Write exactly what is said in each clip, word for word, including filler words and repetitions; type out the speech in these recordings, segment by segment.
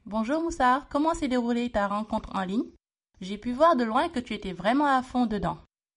Bonjour Moussa, comment s'est déroulée ta rencontre en ligne? J'ai pu voir de loin que tu étais vraiment à fond dedans.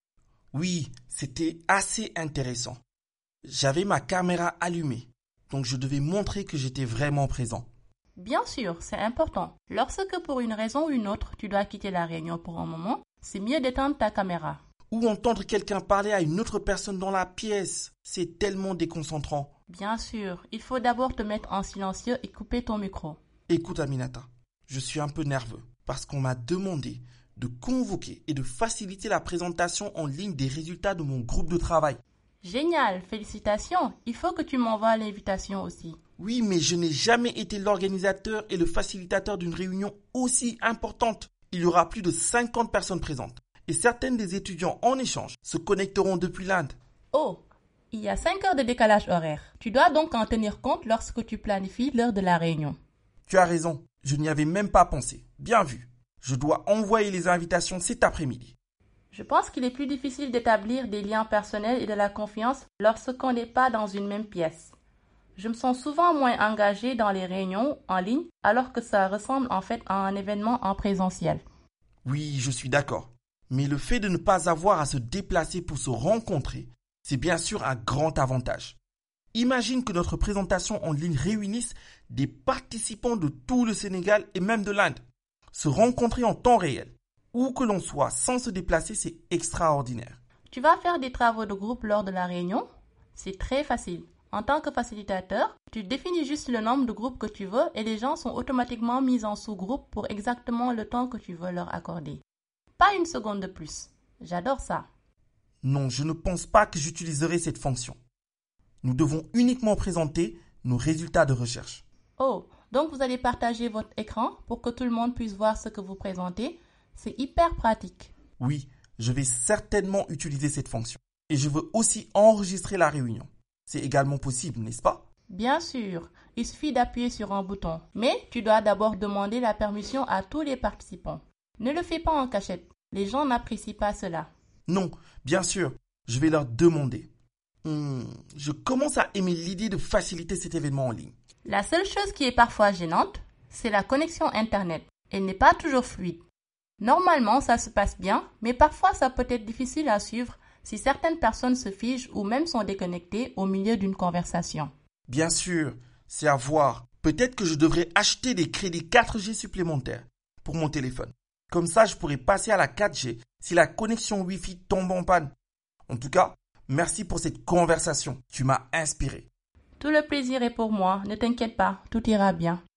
Oui, c'était assez intéressant. J'avais ma caméra allumée, donc je devais montrer que j'étais vraiment présent. Bien sûr, c'est important. Lorsque pour une raison ou une autre, tu dois quitter la réunion pour un moment, c'est mieux d'éteindre ta caméra. Ou entendre quelqu'un parler à une autre personne dans la pièce, c'est tellement déconcentrant. Bien sûr, il faut d'abord te mettre en silencieux et couper ton micro. Écoute Aminata, je suis un peu nerveux parce qu'on m'a demandé de convoquer et de faciliter la présentation en ligne des résultats de mon groupe de travail. Génial, félicitations. Il faut que tu m'envoies l'invitation aussi. Oui, mais je n'ai jamais été l'organisateur et le facilitateur d'une réunion aussi importante. Il y aura plus de cinquante personnes présentes et certaines des étudiants en échange se connecteront depuis l'Inde. Oh, il y a cinq heures de décalage horaire. Tu dois donc en tenir compte lorsque tu planifies l'heure de la réunion. Tu as raison, je n'y avais même pas pensé. Bien vu. Je dois envoyer les invitations cet après-midi. Je pense qu'il est plus difficile d'établir des liens personnels et de la confiance lorsqu'on n'est pas dans une même pièce. Je me sens souvent moins engagée dans les réunions en ligne alors que ça ressemble en fait à un événement en présentiel. Oui, je suis d'accord. Mais le fait de ne pas avoir à se déplacer pour se rencontrer, c'est bien sûr un grand avantage. Imagine que notre présentation en ligne réunisse des participants de tout le Sénégal et même de l'Inde. Se rencontrer en temps réel, où que l'on soit sans se déplacer, c'est extraordinaire. Tu vas faire des travaux de groupe lors de la réunion? C'est très facile. En tant que facilitateur, tu définis juste le nombre de groupes que tu veux et les gens sont automatiquement mis en sous-groupe pour exactement le temps que tu veux leur accorder. Pas une seconde de plus. J'adore ça. Non, je ne pense pas que j'utiliserai cette fonction. Nous devons uniquement présenter nos résultats de recherche. Oh, donc vous allez partager votre écran pour que tout le monde puisse voir ce que vous présentez. C'est hyper pratique. Oui, je vais certainement utiliser cette fonction. Et je veux aussi enregistrer la réunion. C'est également possible, n'est-ce pas? Bien sûr, il suffit d'appuyer sur un bouton. Mais tu dois d'abord demander la permission à tous les participants. Ne le fais pas en cachette. Les gens n'apprécient pas cela. Non, bien sûr, je vais leur demander. Hmm, je commence à aimer l'idée de faciliter cet événement en ligne. La seule chose qui est parfois gênante, c'est la connexion Internet. Elle n'est pas toujours fluide. Normalement, ça se passe bien, mais parfois ça peut être difficile à suivre si certaines personnes se figent ou même sont déconnectées au milieu d'une conversation. Bien sûr, c'est à voir. Peut-être que je devrais acheter des crédits quatre G supplémentaires pour mon téléphone. Comme ça, je pourrais passer à la quatre G si la connexion Wi-Fi tombe en panne. En tout cas, merci pour cette conversation. Tu m'as inspiré. Tout le plaisir est pour moi. Ne t'inquiète pas, tout ira bien.